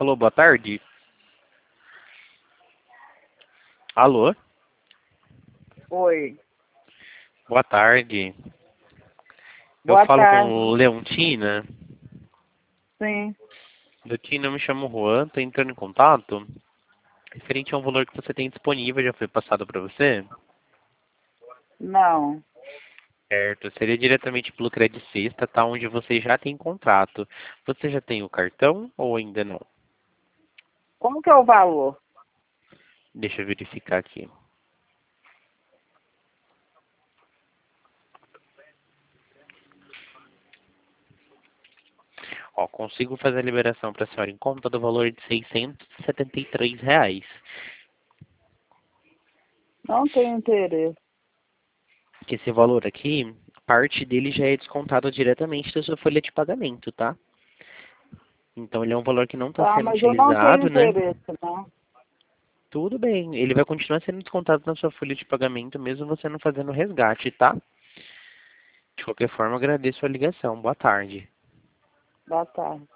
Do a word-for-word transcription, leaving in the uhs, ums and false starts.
Alô, boa tarde. Alô? Oi. Boa tarde. Eu Boa falo tarde. com Leontina. Sim. Leontina, eu me chamo Juan, tô entrando em contato. Referente a um valor que você tem disponível, já foi passado para você? Não. Certo, seria diretamente pelo Credit Sexta, tá? Onde você já tem contrato. Você já tem o cartão ou ainda não? Como que é o valor? Deixa eu verificar aqui. Ó, consigo fazer a liberação para a senhora em conta do valor de seiscentos e setenta e três reais. Não tenho interesse. Que esse valor aqui, parte dele já é descontado diretamente da sua folha de pagamento, tá? Então ele é um valor que não está Tá, sendo mas eu não tenho utilizado, né? interesse, não. Tudo bem, ele vai continuar sendo descontado na sua folha de pagamento, mesmo você não fazendo resgate, tá? De qualquer forma, agradeço a ligação. Boa tarde. Boa tarde.